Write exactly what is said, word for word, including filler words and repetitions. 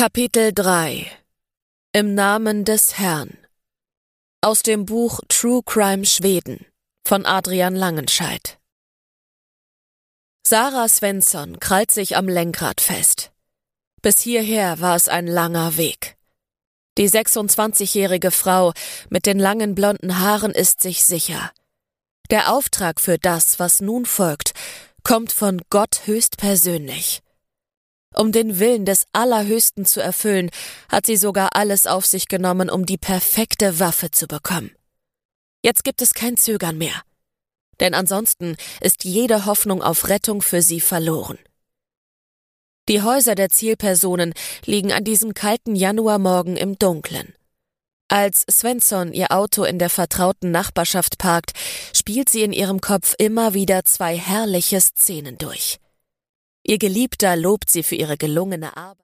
Kapitel drei Im Namen des Herrn. Aus dem Buch True Crime Schweden von Adrian Langenscheidt. Sarah Svensson krallt sich am Lenkrad fest. Bis hierher war es ein langer Weg. Die sechsundzwanzigjährige Frau mit den langen blonden Haaren ist sich sicher. Der Auftrag für das, was nun folgt, kommt von Gott höchstpersönlich. Um den Willen des Allerhöchsten zu erfüllen, hat sie sogar alles auf sich genommen, um die perfekte Waffe zu bekommen. Jetzt gibt es kein Zögern mehr. Denn ansonsten ist jede Hoffnung auf Rettung für sie verloren. Die Häuser der Zielpersonen liegen an diesem kalten Januarmorgen im Dunkeln. Als Svensson ihr Auto in der vertrauten Nachbarschaft parkt, spielt sie in ihrem Kopf immer wieder zwei herrliche Szenen durch. Ihr Geliebter lobt sie für ihre gelungene Arbeit.